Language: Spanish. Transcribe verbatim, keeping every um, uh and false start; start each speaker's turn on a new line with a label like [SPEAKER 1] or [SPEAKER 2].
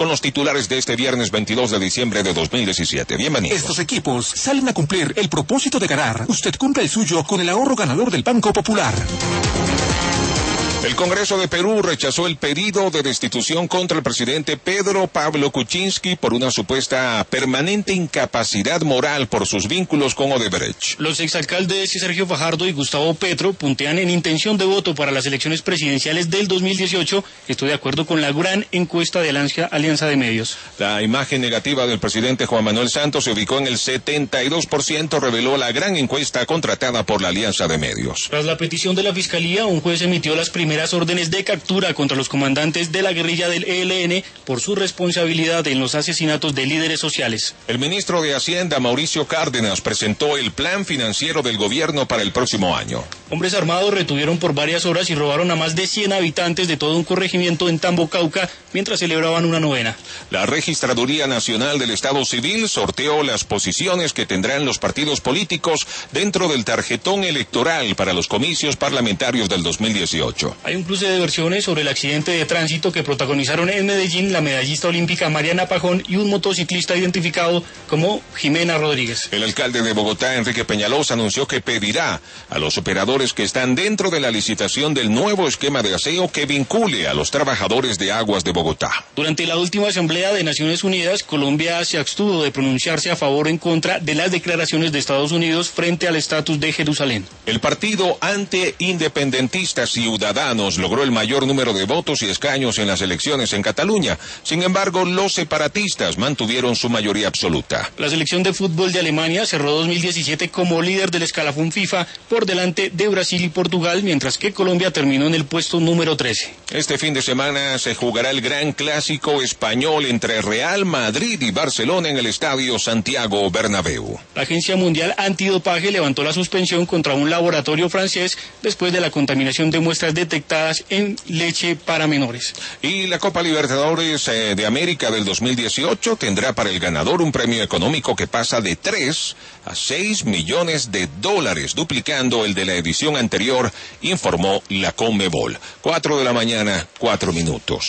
[SPEAKER 1] con los titulares de este viernes veintidós de diciembre de dos mil diecisiete. Bienvenidos.
[SPEAKER 2] Estos equipos salen a cumplir el propósito de ganar. Usted cumple el suyo con el ahorro ganador del Banco Popular.
[SPEAKER 1] El Congreso de Perú rechazó el pedido de destitución contra el presidente Pedro Pablo Kuczynski por una supuesta permanente incapacidad moral por sus vínculos con Odebrecht.
[SPEAKER 3] Los exalcaldes Sergio Fajardo y Gustavo Petro puntean en intención de voto para las elecciones presidenciales del dos mil dieciocho. Estoy de acuerdo con la gran encuesta de Alianza, Alianza de Medios.
[SPEAKER 1] La imagen negativa del presidente Juan Manuel Santos se ubicó en el setenta y dos por ciento, reveló la gran encuesta contratada por la Alianza de Medios.
[SPEAKER 3] Tras la petición de la Fiscalía, un juez emitió las primeras órdenes de captura contra los comandantes de la guerrilla del E L N por su responsabilidad en los asesinatos de líderes sociales.
[SPEAKER 1] El ministro de Hacienda, Mauricio Cárdenas, presentó el plan financiero del gobierno para el próximo año.
[SPEAKER 3] Hombres armados retuvieron por varias horas y robaron a más de cien habitantes de todo un corregimiento en Tambo, Cauca, mientras celebraban una novena.
[SPEAKER 1] La Registraduría Nacional del Estado Civil sorteó las posiciones que tendrán los partidos políticos dentro del tarjetón electoral para los comicios parlamentarios del dos mil dieciocho.
[SPEAKER 3] Hay un cruce de versiones sobre el accidente de tránsito que protagonizaron en Medellín la medallista olímpica Mariana Pajón y un motociclista identificado como Jimena Rodríguez.
[SPEAKER 1] El alcalde de Bogotá, Enrique Peñalosa, anunció que pedirá a los operadores que están dentro de la licitación del nuevo esquema de aseo que vincule a los trabajadores de aguas de Bogotá.
[SPEAKER 3] Durante la última Asamblea de Naciones Unidas, Colombia se abstuvo de pronunciarse a favor o en contra de las declaraciones de Estados Unidos frente al estatus de Jerusalén.
[SPEAKER 1] El partido antiindependentista Ciudadanos logró el mayor número de votos y escaños en las elecciones en Cataluña. Sin embargo, los separatistas mantuvieron su mayoría absoluta.
[SPEAKER 3] La selección de fútbol de Alemania cerró dos mil diecisiete como líder del escalafón FIFA por delante de Brasil y Portugal, mientras que Colombia terminó en el puesto número trece.
[SPEAKER 1] Este fin de semana se jugará el gran clásico español entre Real Madrid y Barcelona en el estadio Santiago Bernabéu.
[SPEAKER 3] La Agencia Mundial Antidopaje levantó la suspensión contra un laboratorio francés después de la contaminación de muestras detectadas en leche para menores.
[SPEAKER 1] Y la Copa Libertadores eh, de América del dos mil dieciocho tendrá para el ganador un premio económico que pasa de tres a seis millones de dólares, duplicando el de la edición anterior, informó la Conmebol. Cuatro de la mañana, cuatro minutos.